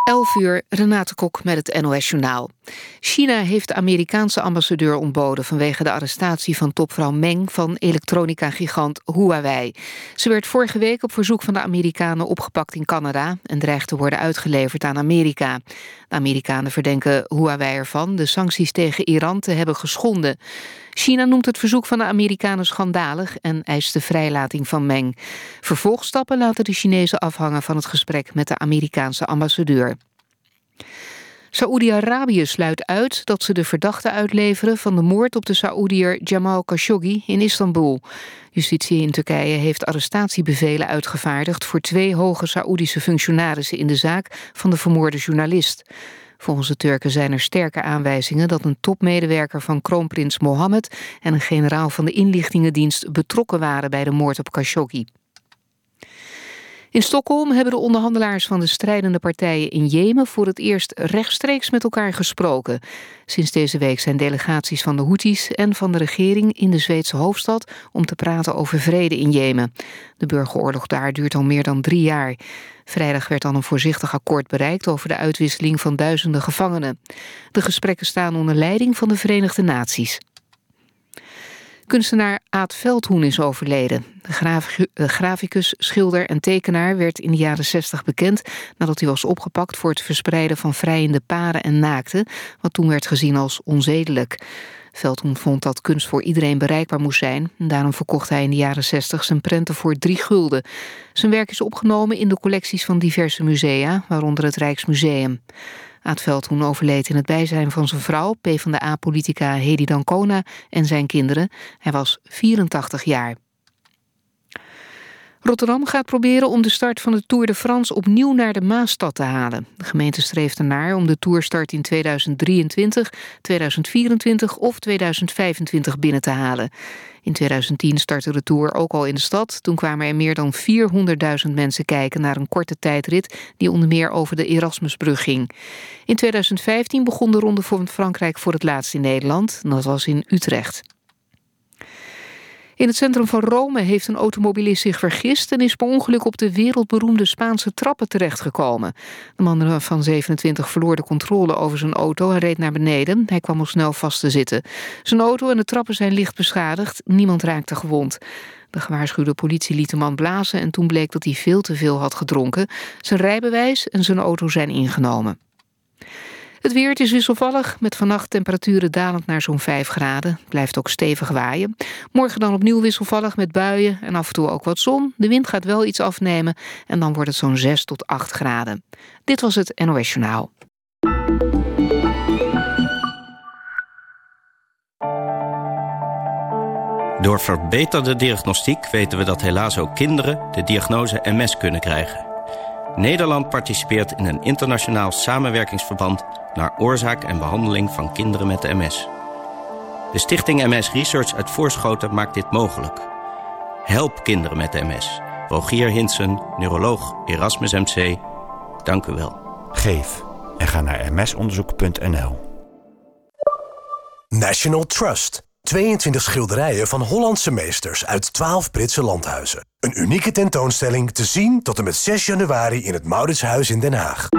11:00, Renate Kok met het NOS Journaal. China heeft de Amerikaanse ambassadeur ontboden vanwege de arrestatie van topvrouw Meng van elektronica-gigant Huawei. Ze werd vorige week op verzoek van de Amerikanen opgepakt in Canada en dreigt te worden uitgeleverd aan Amerika. De Amerikanen verdenken Huawei ervan de sancties tegen Iran te hebben geschonden. China noemt het verzoek van de Amerikanen schandalig en eist de vrijlating van Meng. Vervolgstappen laten de Chinezen afhangen van het gesprek met de Amerikaanse ambassadeur. Saoedi-Arabië sluit uit dat ze de verdachte uitleveren van de moord op de Saoediër Jamal Khashoggi in Istanbul. Justitie in Turkije heeft arrestatiebevelen uitgevaardigd voor 2 hoge Saoedische functionarissen in de zaak van de vermoorde journalist. Volgens de Turken zijn er sterke aanwijzingen dat een topmedewerker van kroonprins Mohammed en een generaal van de inlichtingendienst betrokken waren bij de moord op Khashoggi. In Stockholm hebben de onderhandelaars van de strijdende partijen in Jemen voor het eerst rechtstreeks met elkaar gesproken. Sinds deze week zijn delegaties van de Houthis en van de regering in de Zweedse hoofdstad om te praten over vrede in Jemen. De burgeroorlog daar duurt al meer dan 3 jaar. Vrijdag werd dan een voorzichtig akkoord bereikt over de uitwisseling van duizenden gevangenen. De gesprekken staan onder leiding van de Verenigde Naties. Kunstenaar Aad Veldhoen is overleden. De graficus, schilder en tekenaar werd in de jaren 60 bekend nadat hij was opgepakt voor het verspreiden van vrijende paren en naakten, wat toen werd gezien als onzedelijk. Veldhoen vond dat kunst voor iedereen bereikbaar moest zijn. En daarom verkocht hij in de jaren 60 zijn prenten voor 3 gulden. Zijn werk is opgenomen in de collecties van diverse musea, waaronder het Rijksmuseum. Aad Veldhoen overleed in het bijzijn van zijn vrouw, PvdA-politica Hedy Dancona en zijn kinderen. Hij was 84 jaar. Rotterdam gaat proberen om de start van de Tour de France opnieuw naar de Maasstad te halen. De gemeente streeft ernaar om de Tourstart in 2023, 2024 of 2025 binnen te halen. In 2010 startte de Tour ook al in de stad. Toen kwamen er meer dan 400.000 mensen kijken naar een korte tijdrit die onder meer over de Erasmusbrug ging. In 2015 begon de Ronde van Frankrijk voor het laatst in Nederland. En dat was in Utrecht. In het centrum van Rome heeft een automobilist zich vergist en is per ongeluk op de wereldberoemde Spaanse trappen terechtgekomen. De man van 27 verloor de controle over zijn auto en reed naar beneden. Hij kwam al snel vast te zitten. Zijn auto en de trappen zijn licht beschadigd. Niemand raakte gewond. De gewaarschuwde politie liet de man blazen en toen bleek dat hij veel te veel had gedronken. Zijn rijbewijs en zijn auto zijn ingenomen. Het weer, het is wisselvallig, met vannacht temperaturen dalend naar zo'n 5 graden. Het blijft ook stevig waaien. Morgen dan opnieuw wisselvallig met buien en af en toe ook wat zon. De wind gaat wel iets afnemen en dan wordt het zo'n 6 tot 8 graden. Dit was het NOS Journaal. Door verbeterde diagnostiek weten we dat helaas ook kinderen de diagnose MS kunnen krijgen. Nederland participeert in een internationaal samenwerkingsverband naar oorzaak en behandeling van kinderen met MS. De stichting MS Research uit Voorschoten maakt dit mogelijk. Help kinderen met MS. Rogier Hinsen, neuroloog, Erasmus MC. Dank u wel. Geef en ga naar msonderzoek.nl. National Trust. 22 schilderijen van Hollandse meesters uit 12 Britse landhuizen. Een unieke tentoonstelling te zien tot en met 6 januari in het Mauritshuis in Den Haag.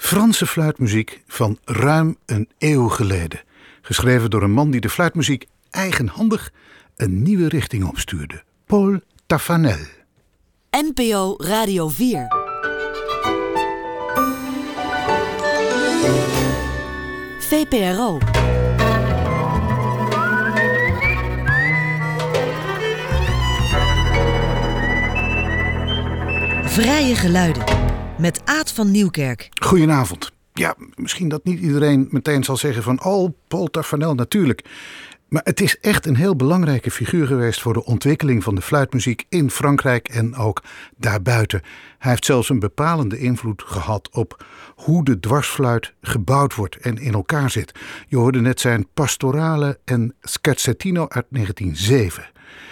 Franse fluitmuziek van ruim een eeuw geleden. Geschreven door een man die de fluitmuziek eigenhandig een nieuwe richting opstuurde. Paul Taffanel. NPO Radio 4. VPRO. Vrije geluiden. Met Aad van Nieuwkerk. Goedenavond. Ja, misschien dat niet iedereen meteen zal zeggen van... oh, Paul Taffanel, natuurlijk. Maar het is echt een heel belangrijke figuur geweest... voor de ontwikkeling van de fluitmuziek in Frankrijk en ook daarbuiten. Hij heeft zelfs een bepalende invloed gehad op hoe de dwarsfluit gebouwd wordt en in elkaar zit. Je hoorde net zijn Pastorale en Scherzettino uit 1907.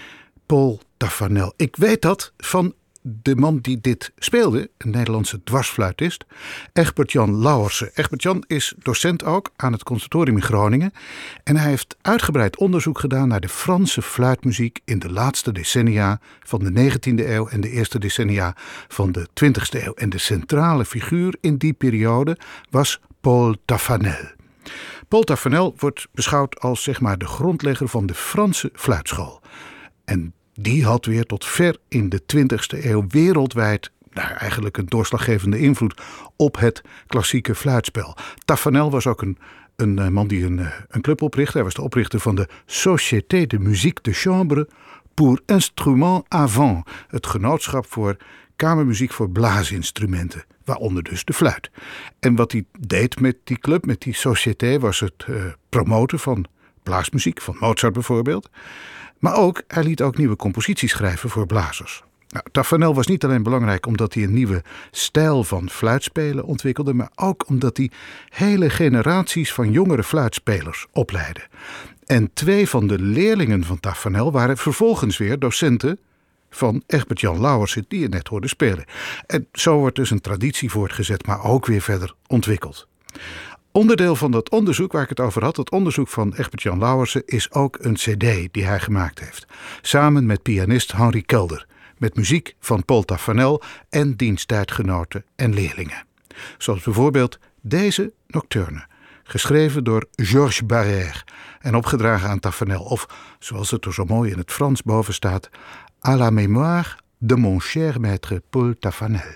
Paul Taffanel. Ik weet dat van de man die dit speelde, een Nederlandse dwarsfluitist, Egbert-Jan Lauwersen. Egbert-Jan is docent ook aan het Conservatorium in Groningen. En hij heeft uitgebreid onderzoek gedaan naar de Franse fluitmuziek in de laatste decennia van de 19e eeuw en de eerste decennia van de 20e eeuw. En de centrale figuur in die periode was Paul Taffanel. Paul Taffanel wordt beschouwd als zeg maar de grondlegger van de Franse fluitschool. En die had weer tot ver in de 20e eeuw wereldwijd eigenlijk een doorslaggevende invloed op het klassieke fluitspel. Taffanel was ook een man die een club oprichtte. Hij was de oprichter van de Société de Musique de Chambre pour Instruments à Vent. Het genootschap voor kamermuziek voor blaasinstrumenten, waaronder dus de fluit. En wat hij deed met die club, met die Société, was het promoten van blaasmuziek, van Mozart bijvoorbeeld. Maar ook, hij liet ook nieuwe composities schrijven voor blazers. Nou, Taffanel was niet alleen belangrijk omdat hij een nieuwe stijl van fluitspelen ontwikkelde, maar ook omdat hij hele generaties van jongere fluitspelers opleidde. En 2 van de leerlingen van Taffanel waren vervolgens weer docenten van Egbert-Jan Lauwersen, die je net hoorde spelen. En zo wordt dus een traditie voortgezet, maar ook weer verder ontwikkeld. Onderdeel van dat onderzoek waar ik het over had, het onderzoek van Egbert-Jan Lauwersen, is ook een cd die hij gemaakt heeft. Samen met pianist Henri Kelder. Met muziek van Paul Taffanel en diens tijdgenoten en leerlingen. Zoals bijvoorbeeld deze nocturne. Geschreven door Georges Barrère en opgedragen aan Taffanel. Of, zoals het er zo mooi in het Frans boven staat, à la mémoire de mon cher maître Paul Taffanel.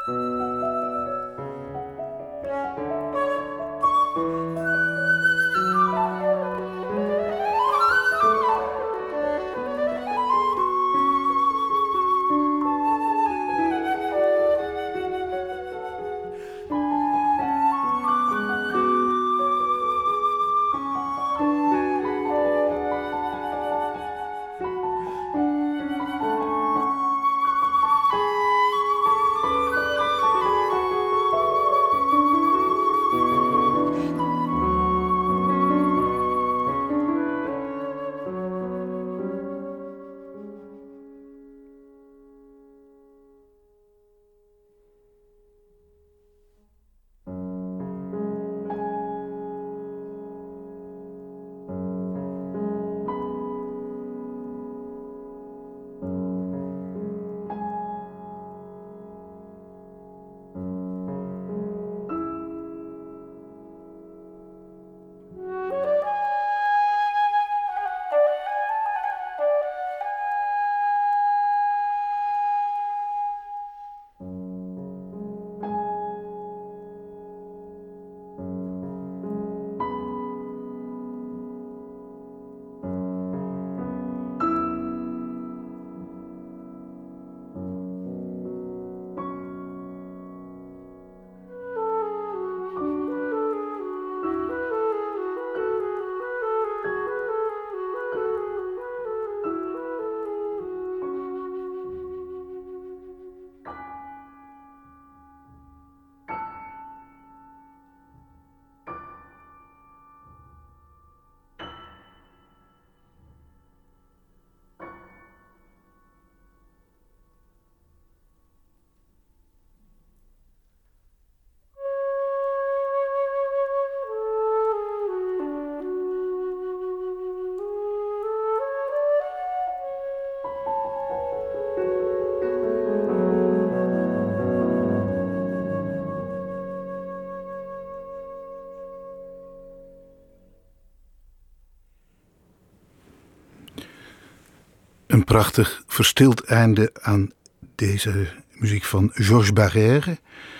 Een prachtig verstild einde aan deze muziek van Georges Barrère.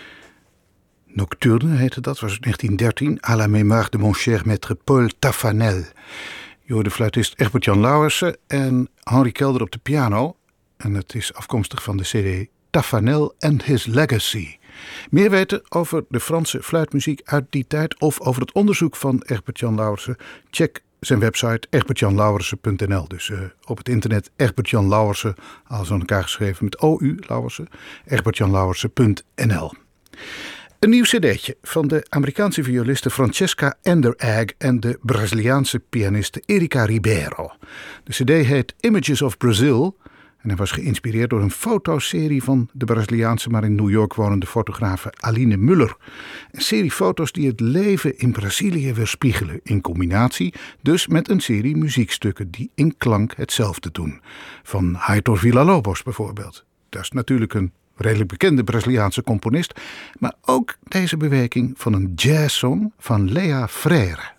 Nocturne heette dat, was 1913. À la mémoire de mon cher maître Paul Taffanel. Je hoorde fluitist Egbert-Jan Lauwersen en Henri Kelder op de piano. En het is afkomstig van de CD Taffanel and His Legacy. Meer weten over de Franse fluitmuziek uit die tijd of over het onderzoek van Egbert-Jan Lauwersen? Check zijn website egbertjanlauwersen.nl. Dus op het internet Egbert-Jan Lauwersen, alles aan elkaar geschreven met OU, Lauwersen, egbertjanlauwersen.nl. Een nieuw cd'tje van de Amerikaanse violiste Francesca Enderagh en de Braziliaanse pianiste Erika Ribeiro. De cd heet Images of Brazil en hij was geïnspireerd door een fotoserie van de Braziliaanse maar in New York wonende fotografe Aline Muller. Een serie foto's die het leven in Brazilië weerspiegelen, in combinatie dus met een serie muziekstukken die in klank hetzelfde doen. Van Heitor Villa-Lobos bijvoorbeeld. Dat is natuurlijk een redelijk bekende Braziliaanse componist, maar ook deze bewerking van een jazzsong van Lea Freire.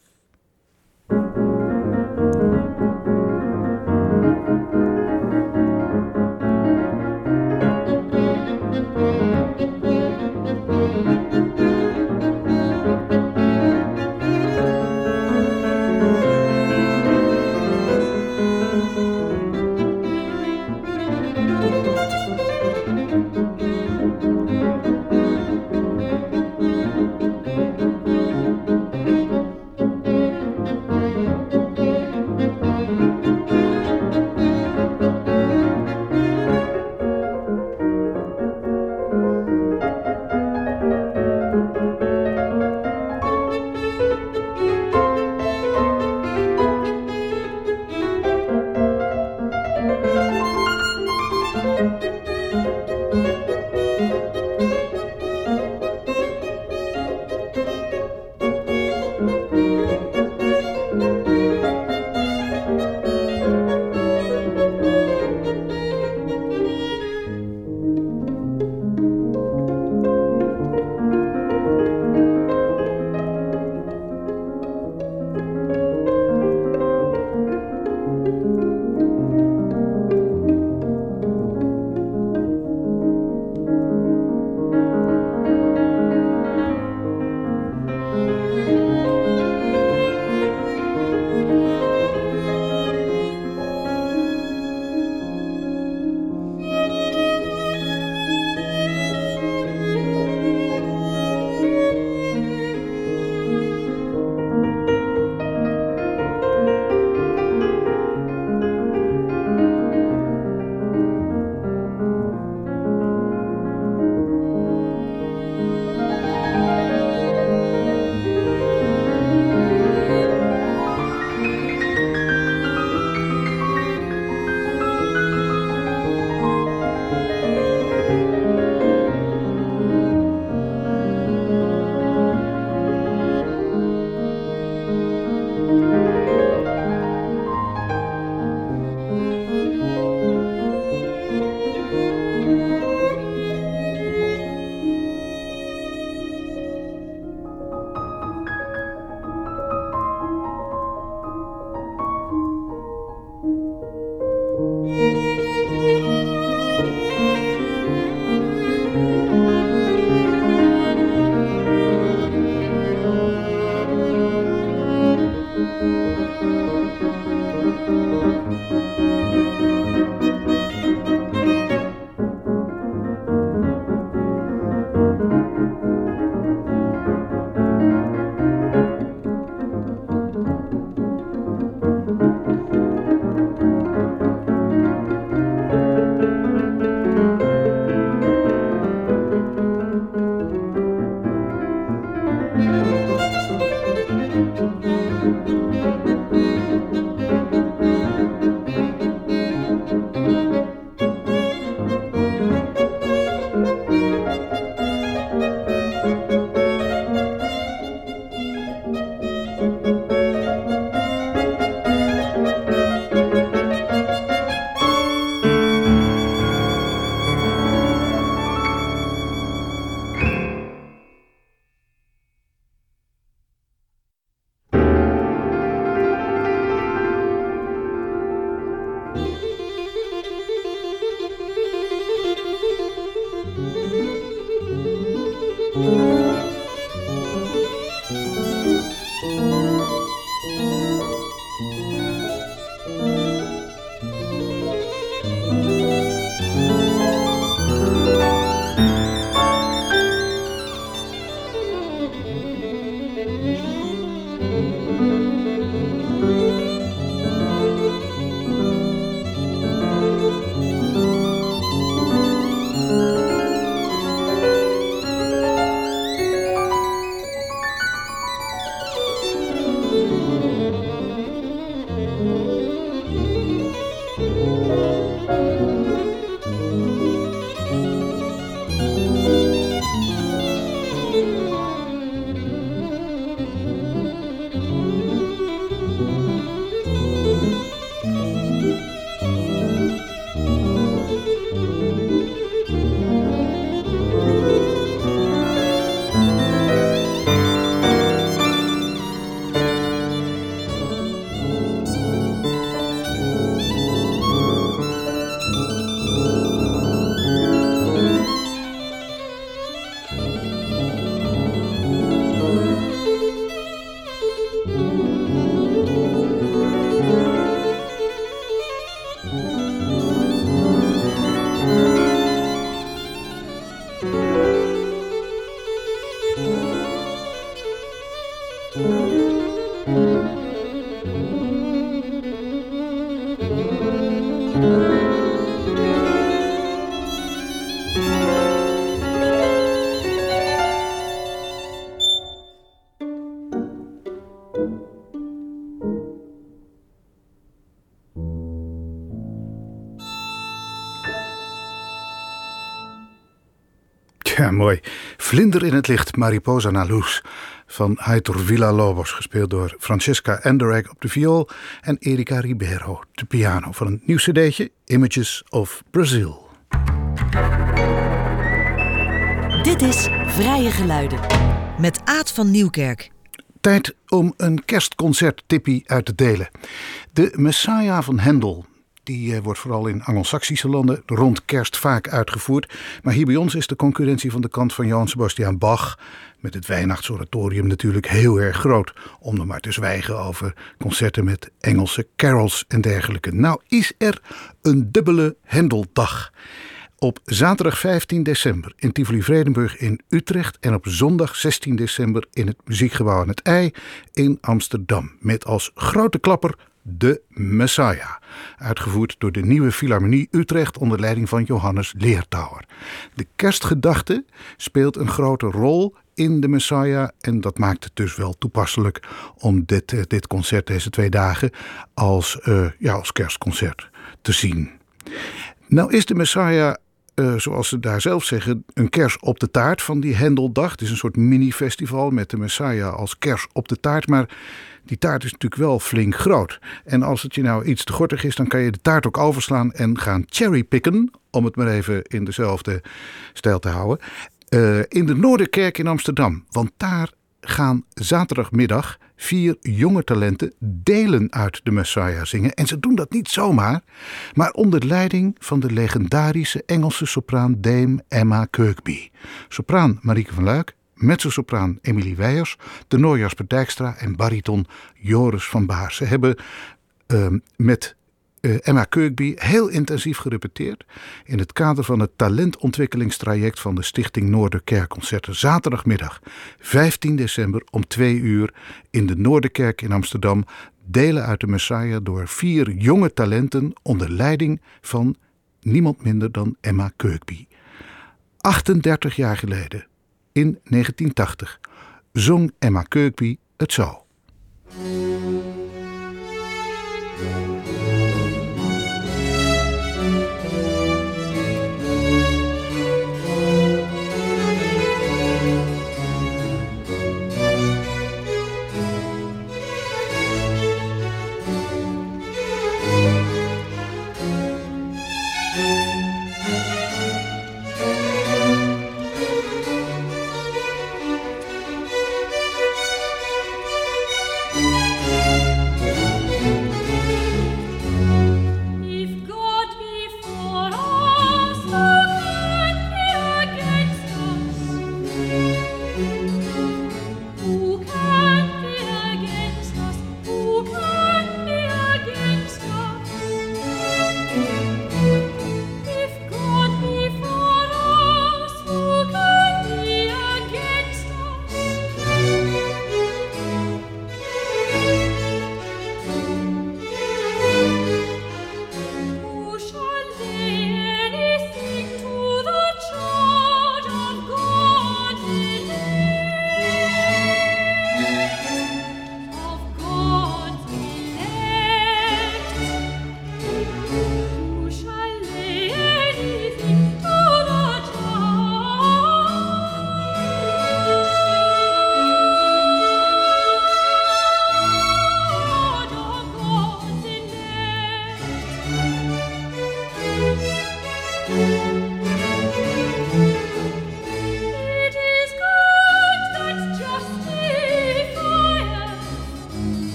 Ja, mooi. Vlinder in het licht, Mariposa na Luz van Heitor Villa-Lobos, gespeeld door Francesca Enderek op de viool en Erika Ribeiro op de piano van een nieuw cd'tje, Images of Brazil. Dit is Vrije Geluiden met Aad van Nieuwkerk. Tijd om een kerstconcerttippie uit te delen. De Messiah van Händel. Die wordt vooral in Angelsaksische landen rond kerst vaak uitgevoerd. Maar hier bij ons is de concurrentie van de kant van Johann Sebastian Bach, met het Weihnachtsoratorium, natuurlijk heel erg groot. Om er maar te zwijgen over concerten met Engelse carols en dergelijke. Nou is er een dubbele Händeldag. Op zaterdag 15 december in Tivoli-Vredenburg in Utrecht en op zondag 16 december in het Muziekgebouw aan het IJ in Amsterdam. Met als grote klapper de Messiah, uitgevoerd door de Nieuwe Philharmonie Utrecht onder leiding van Johannes Leertauer. De kerstgedachte speelt een grote rol in de Messiah en dat maakt het dus wel toepasselijk om dit concert deze 2 dagen als kerstconcert te zien. Nou is de Messiah, zoals ze daar zelf zeggen, een kers op de taart van die Händeldag. Het is een soort mini-festival met de Messiah als kers op de taart, maar die taart is natuurlijk wel flink groot. En als het je nou iets te gortig is, dan kan je de taart ook overslaan en gaan cherrypicken, om het maar even in dezelfde stijl te houden, in de Noorderkerk in Amsterdam. Want daar gaan zaterdagmiddag 4 jonge talenten delen uit de Messiah zingen. En ze doen dat niet zomaar, maar onder leiding van de legendarische Engelse sopraan Dame Emma Kirkby. Sopraan Marieke van Luik, mezzosopraan Emilie Weijers, tenor Jasper Dijkstra en bariton Joris van Baar. Ze hebben met Emma Kirkby heel intensief gerepeteerd in het kader van het talentontwikkelingstraject van de Stichting Noorderkerkconcerten. Zaterdagmiddag 15 december om 2 uur in de Noorderkerk in Amsterdam. Delen uit de Messiah door 4 jonge talenten onder leiding van niemand minder dan Emma Kirkby. 38 jaar geleden, in 1980, zong Emma Kirkby het zo.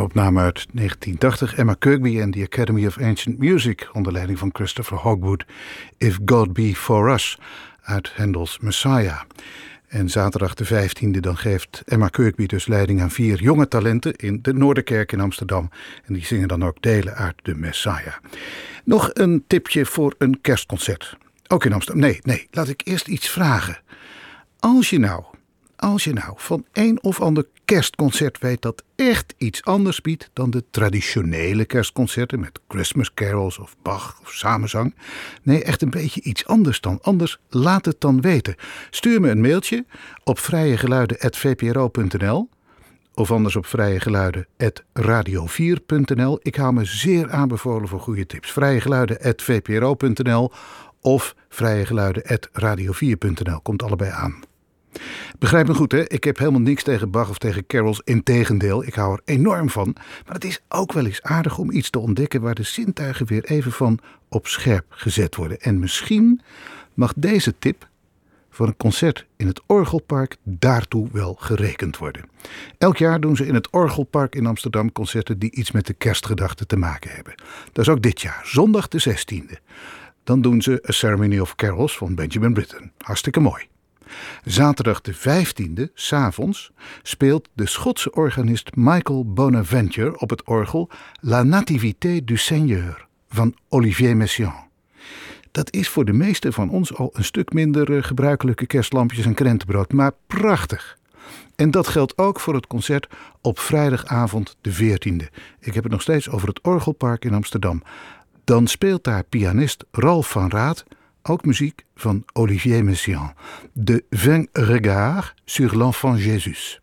opname uit 1980. Emma Kirkby en the Academy of Ancient Music onder leiding van Christopher Hogwood. If God Be For Us uit Handel's Messiah. En zaterdag de 15e dan geeft Emma Kirkby dus leiding aan 4 jonge talenten in de Noorderkerk in Amsterdam. En die zingen dan ook delen uit de Messiah. Nog een tipje voor een kerstconcert. Ook in Amsterdam. Nee, laat ik eerst iets vragen. Als je nou van een of ander kerstconcert weet dat echt iets anders biedt dan de traditionele kerstconcerten met Christmas carols of Bach of samenzang. Nee, echt een beetje iets anders dan anders. Laat het dan weten. Stuur me een mailtje op vrijegeluiden@vpro.nl of anders op vrijegeluiden@radio4.nl. Ik hou me zeer aanbevolen voor goede tips. vrijegeluiden@vpro.nl of vrijegeluiden@radio4.nl. Komt allebei aan. Begrijp me goed, hè? Ik heb helemaal niks tegen Bach of tegen carols. Integendeel, ik hou er enorm van. Maar het is ook wel eens aardig om iets te ontdekken waar de zintuigen weer even van op scherp gezet worden. En misschien mag deze tip voor een concert in het Orgelpark daartoe wel gerekend worden. Elk jaar doen ze in het Orgelpark in Amsterdam concerten die iets met de kerstgedachte te maken hebben. Dat is ook dit jaar, zondag de 16e. Dan doen ze A Ceremony of Carols van Benjamin Britten. Hartstikke mooi. Zaterdag de 15e, 's avonds, speelt de Schotse organist Michael Bonaventure op het orgel La Nativité du Seigneur van Olivier Messiaen. Dat is voor de meesten van ons al een stuk minder gebruikelijke kerstlampjes en krentenbrood, maar prachtig. En dat geldt ook voor het concert op vrijdagavond de 14e. Ik heb het nog steeds over het Orgelpark in Amsterdam. Dan speelt daar pianist Ralph van Raat ook muziek van Olivier Messiaen. De 20 regards sur l'enfant Jésus.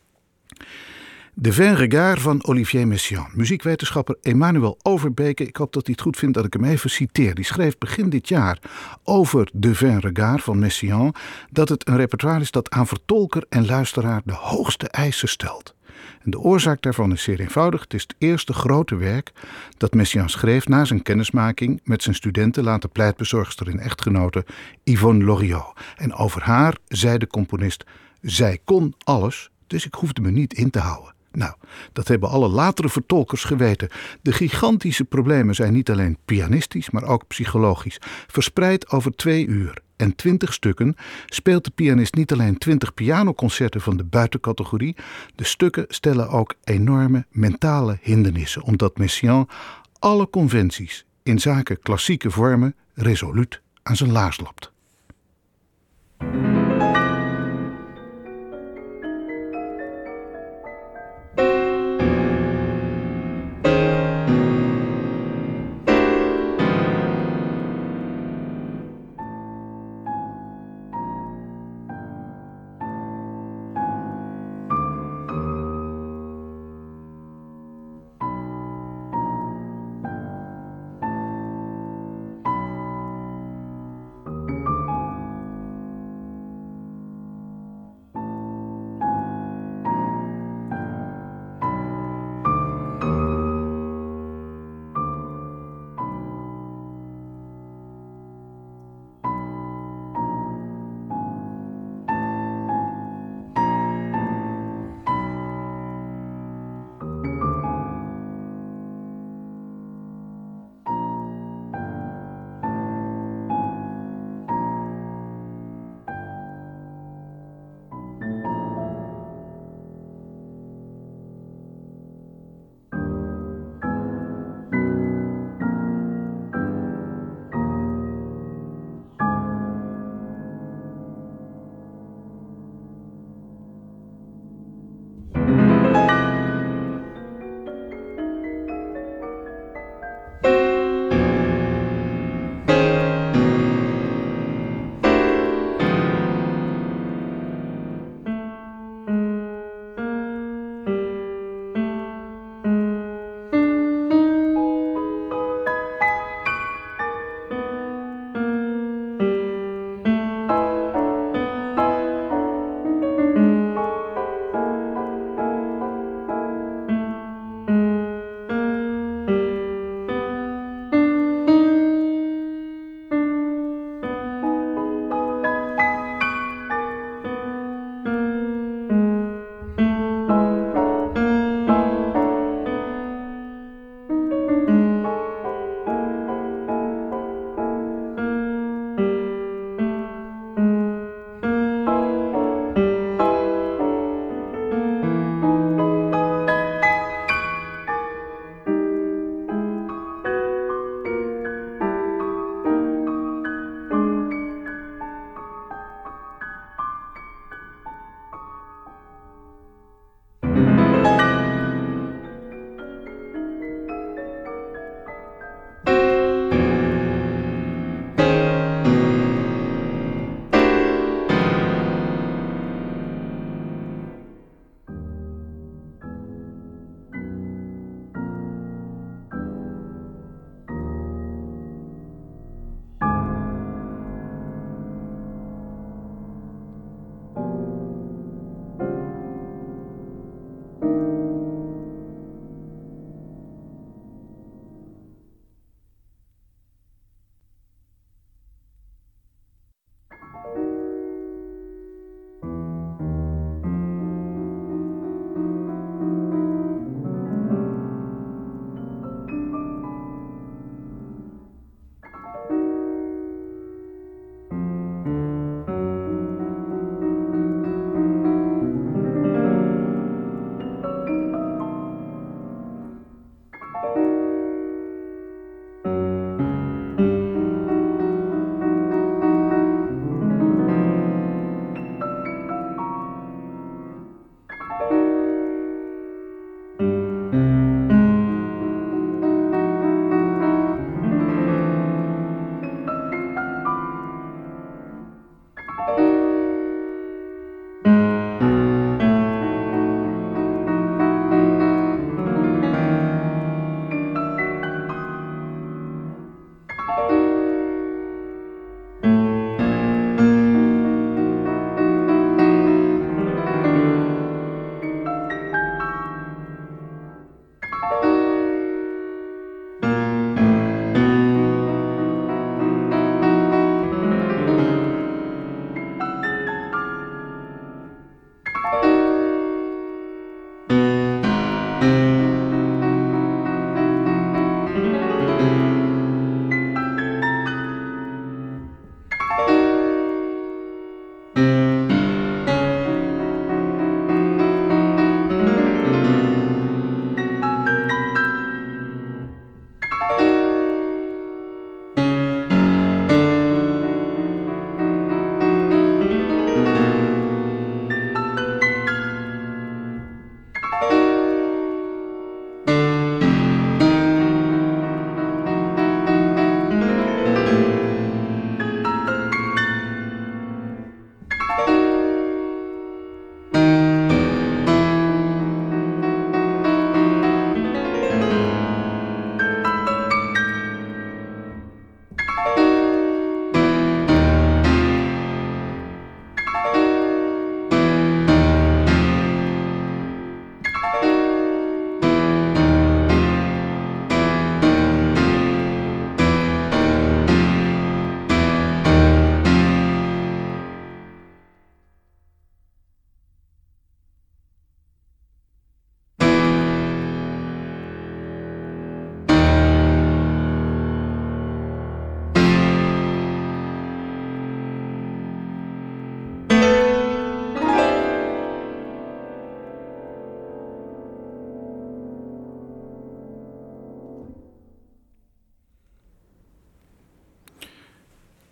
De 20 regards van Olivier Messiaen. Muziekwetenschapper Emmanuel Overbeke, ik hoop dat hij het goed vindt dat ik hem even citeer. Die schreef begin dit jaar over de 20 regards van Messiaen dat het een repertoire is dat aan vertolker en luisteraar de hoogste eisen stelt. En de oorzaak daarvan is zeer eenvoudig. Het is het eerste grote werk dat Messiaen schreef na zijn kennismaking met zijn studenten, later pleitbezorgster en echtgenote Yvonne Loriot. En over haar zei de componist: zij kon alles, dus ik hoefde me niet in te houden. Nou, dat hebben alle latere vertolkers geweten. De gigantische problemen zijn niet alleen pianistisch, maar ook psychologisch. Verspreid over 2 uur en 20 stukken speelt de pianist niet alleen 20 pianoconcerten van de buitencategorie. De stukken stellen ook enorme mentale hindernissen, omdat Messiaen alle conventies in zaken klassieke vormen resoluut aan zijn laars lapt.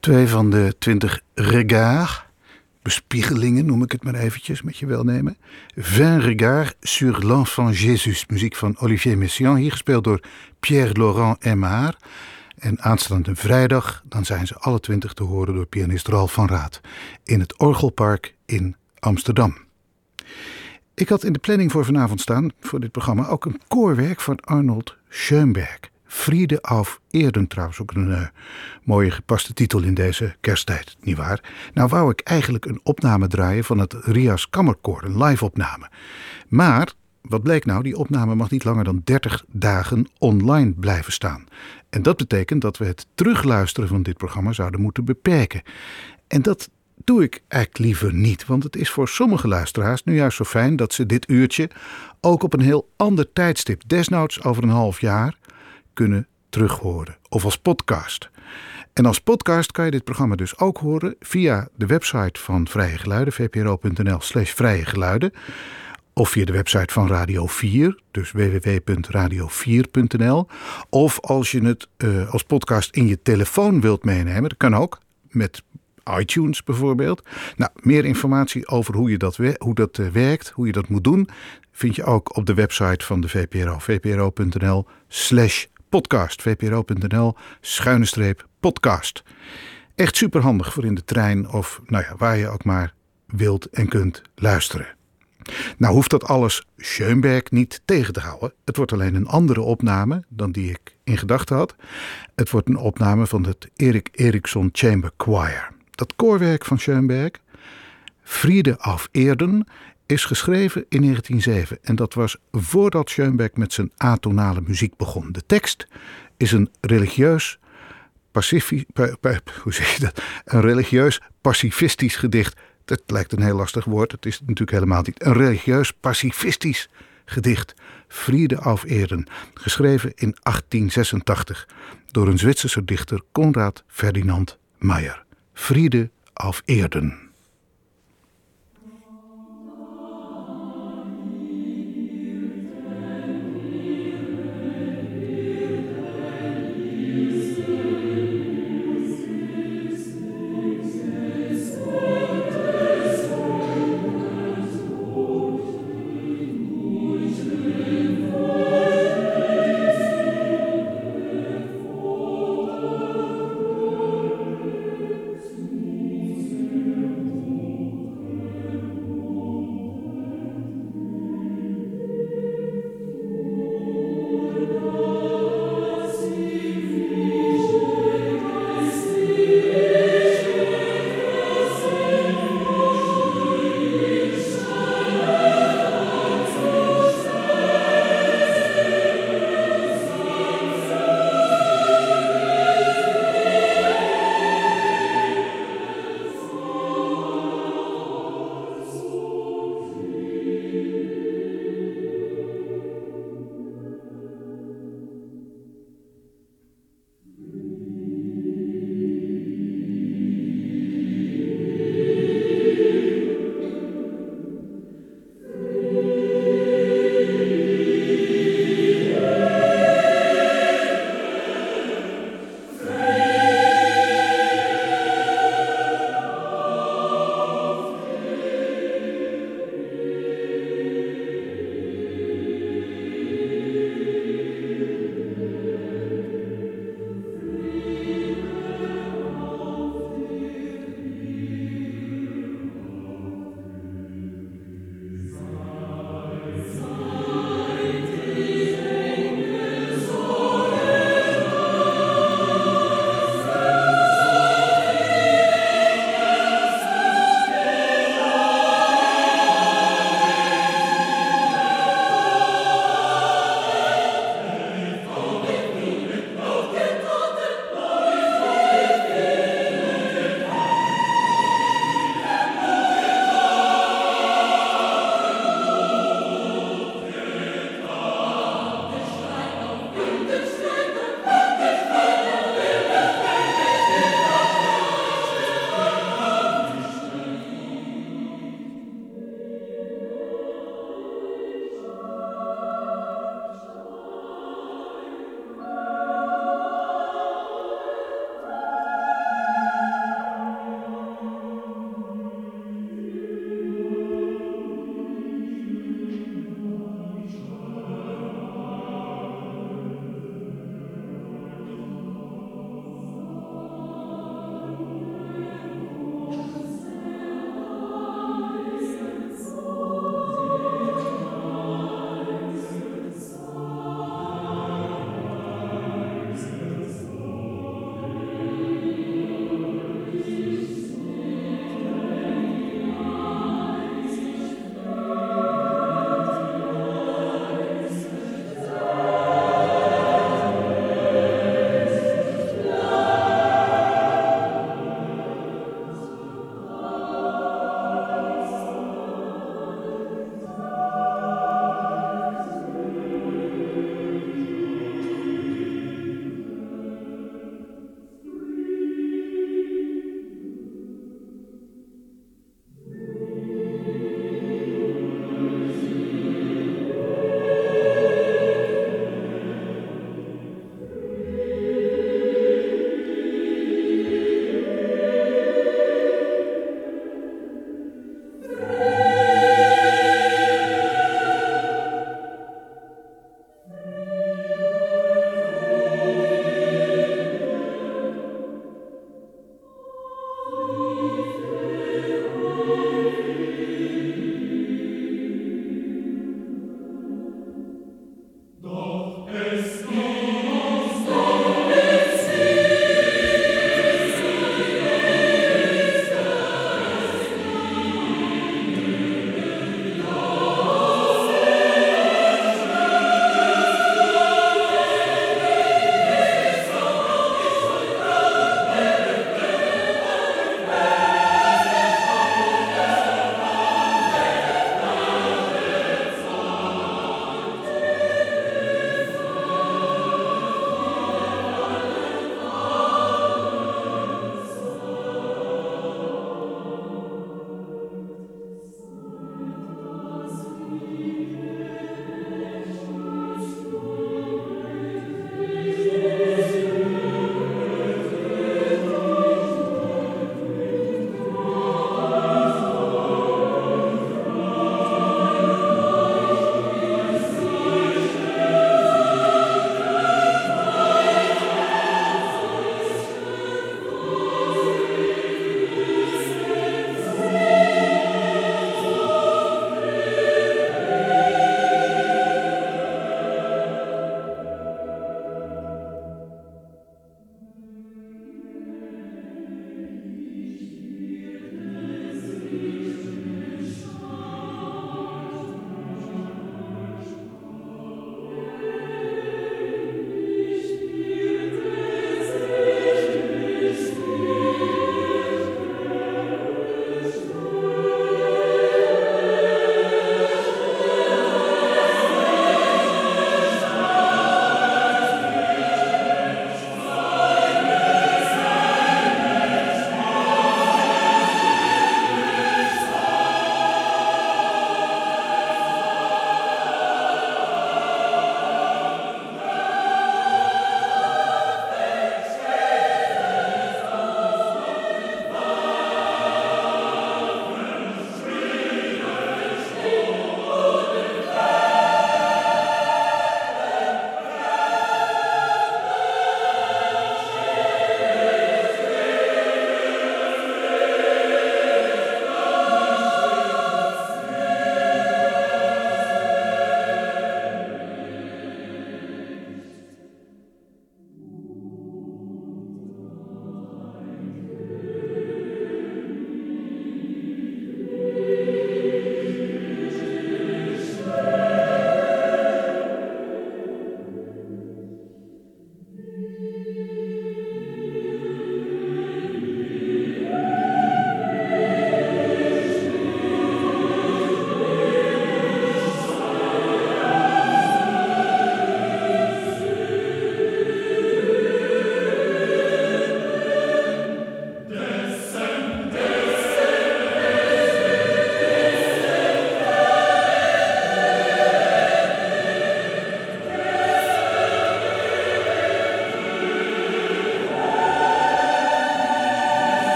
2 van de 20 regards, bespiegelingen noem ik het maar eventjes met je welnemen. 20 regards sur l'enfant Jésus, muziek van Olivier Messiaen, hier gespeeld door Pierre-Laurent Aimard. En aanstaande vrijdag, dan zijn ze alle 20 te horen door pianist Ralf van Raat in het Orgelpark in Amsterdam. Ik had in de planning voor vanavond staan, voor dit programma, ook een koorwerk van Arnold Schoenberg. Friede auf Erden, trouwens ook een mooie gepaste titel in deze kersttijd, nietwaar? Nou wou ik eigenlijk een opname draaien van het Rias Kammerkoor, een live opname. Maar, wat bleek nou, die opname mag niet langer dan 30 dagen online blijven staan. En dat betekent dat we het terugluisteren van dit programma zouden moeten beperken. En dat doe ik eigenlijk liever niet, want het is voor sommige luisteraars nu juist zo fijn dat ze dit uurtje ook op een heel ander tijdstip, desnoods over een half jaar, kunnen terughoren. Of als podcast. En als podcast kan je dit programma dus ook horen via de website van Vrije Geluiden, vpro.nl/vrije geluiden. Of via de website van Radio 4, dus www.radio4.nl. Of als je het als podcast in je telefoon wilt meenemen, dat kan ook, met iTunes bijvoorbeeld. Nou, meer informatie over hoe dat werkt, hoe je dat moet doen, vind je ook op de website van de VPRO. vpro.nl/podcast. vpro.nl/podcast. Echt superhandig voor in de trein of waar je ook maar wilt en kunt luisteren. Nou hoeft dat alles Schoenberg niet tegen te houden. Het wordt alleen een andere opname dan die ik in gedachten had. Het wordt een opname van het Erik Erikson Chamber Choir. Dat koorwerk van Schoenberg, Friede auf Erden, is geschreven in 1907. En dat was voordat Schoenberg met zijn atonale muziek begon. De tekst is een religieus pacifistisch gedicht. Dat lijkt een heel lastig woord. Het is natuurlijk helemaal niet. Een religieus pacifistisch gedicht. Friede auf Erden. Geschreven in 1886 door een Zwitserse dichter Konrad Ferdinand Meyer. Friede auf Erden.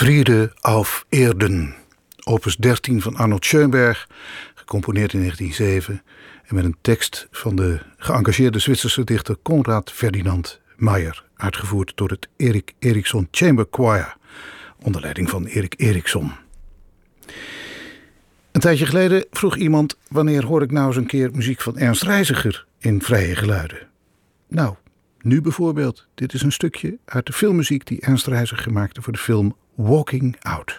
Friede auf Erden, opus 13 van Arnold Schoenberg, gecomponeerd in 1907 en met een tekst van de geëngageerde Zwitserse dichter Konrad Ferdinand Meyer, uitgevoerd door het Erik Erikson Chamber Choir, onder leiding van Erik Erikson. Een tijdje geleden vroeg iemand: wanneer hoor ik nou eens een keer muziek van Ernst Reiziger in Vrije Geluiden? Nou, nu bijvoorbeeld. Dit is een stukje uit de filmmuziek die Ernst Reiziger maakte voor de film Walking Out.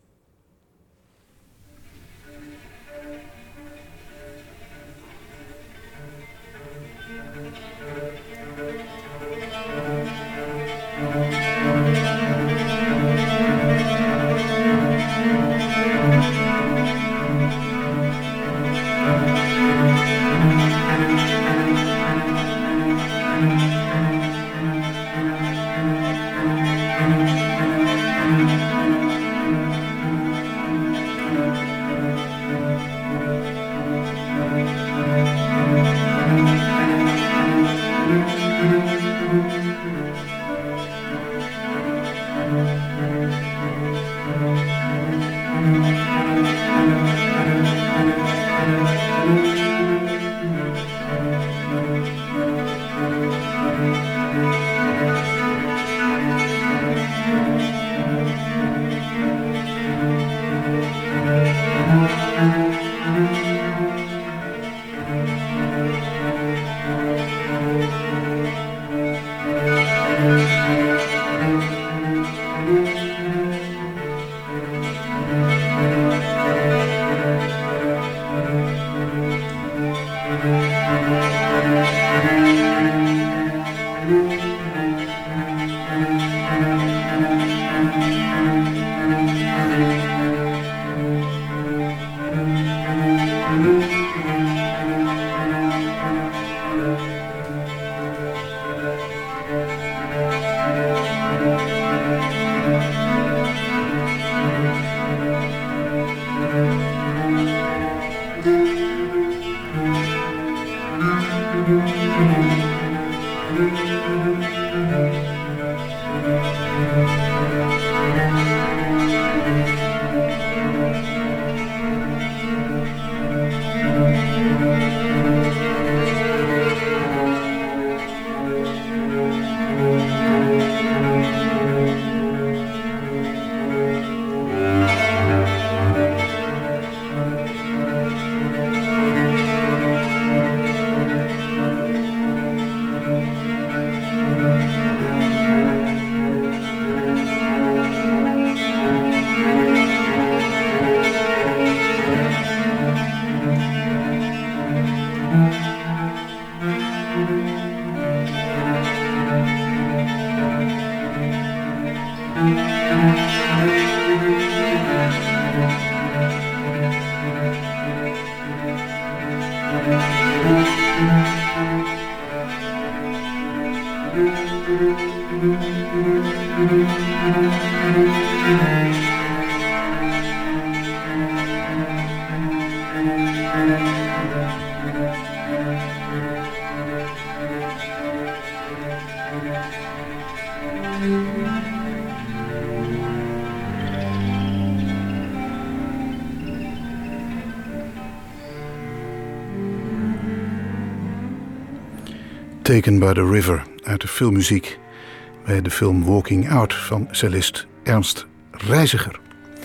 Taken by the River uit de filmmuziek bij de film Walking Out van cellist Ernst Reiziger.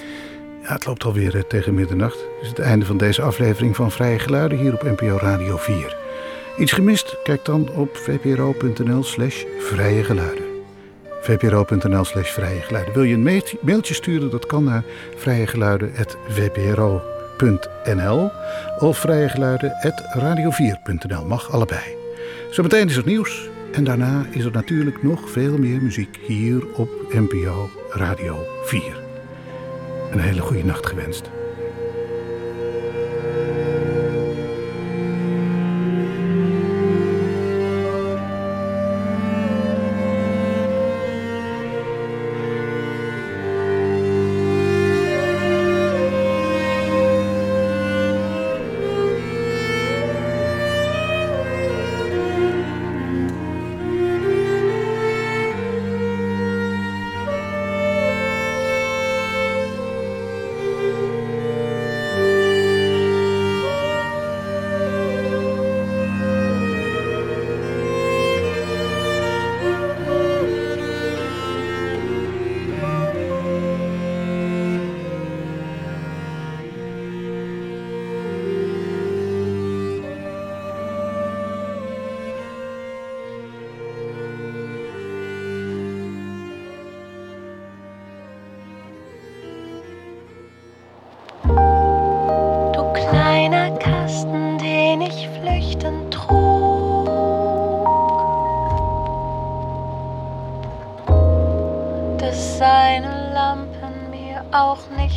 Ja, het loopt alweer tegen middernacht. Het is het einde van deze aflevering van Vrije Geluiden hier op NPO Radio 4. Iets gemist? Kijk dan op vpro.nl/vrije geluiden. vpro.nl/vrije geluiden. Wil je een mailtje sturen? Dat kan naar vrijegeluiden@vpro.nl of vrijegeluiden@radio4.nl. Mag allebei. Zometeen is er nieuws en daarna is er natuurlijk nog veel meer muziek hier op NPO Radio 4. Een hele goede nacht gewenst.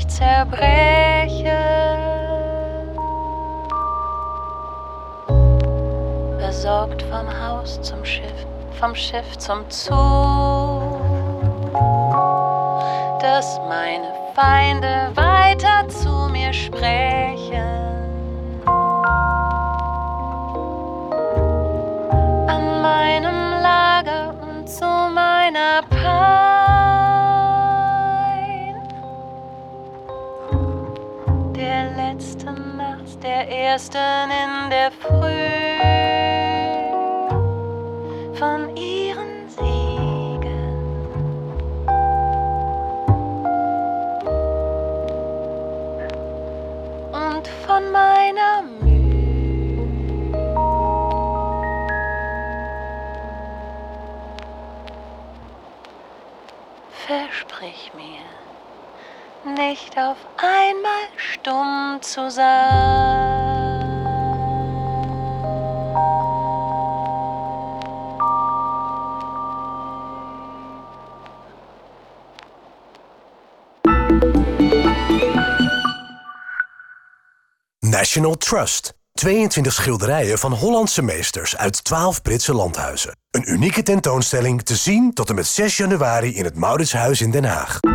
ich zerbreche. Besorgt vom Haus zum Schiff, vom Schiff zum Zug, dass meine Feinde weiter zu mir sprechen. An meinem Lager und zu meiner Pein. Der letzten Nacht, der ersten in der Früh, von ihren Siegen. Und von meiner Mühe. Versprich mir, nicht auf einmal stumm zu sein. National Trust. 22 schilderijen van Hollandse meesters uit 12 Britse landhuizen. Een unieke tentoonstelling te zien tot en met 6 januari in het Mauritshuis in Den Haag.